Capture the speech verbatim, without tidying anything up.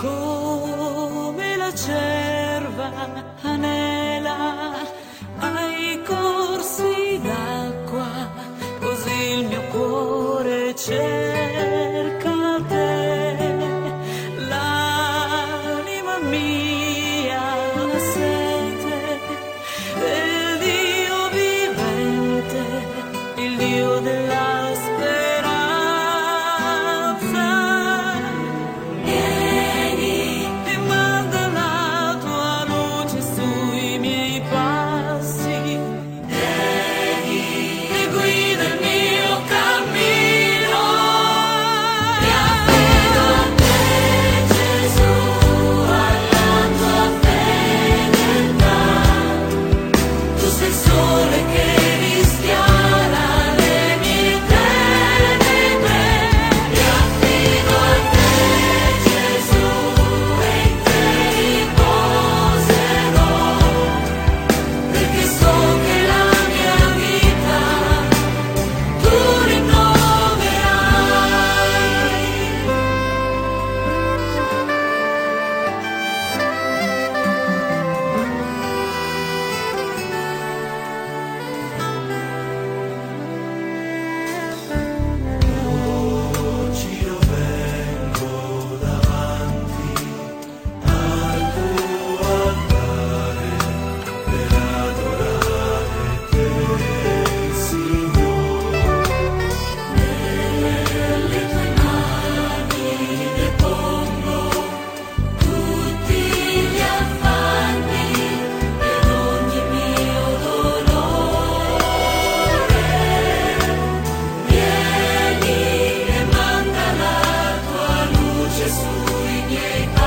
come la cerva anela ai corsi d'acqua, così il mio cuore cerca te, l'anima mia ha sete del Dio vivente, il Dio della speranza. Vieni e manda la tua luce sui miei passi, vieni e guida il mio cammino. Mi affido a te, Gesù, alla tua fedeltà. Tu sei il sole che rischiara le mie tenebre. Mi affido a te, Gesù, e in te riposerò, perché so che la mia vita tu rinnoverai. Giro vengo davanti al tuo altare per adorare te, Signore. Nelle tue mani depongo tutti gli affanni ed ogni mio dolore. Vieni e manda la tua luce sui miei passi.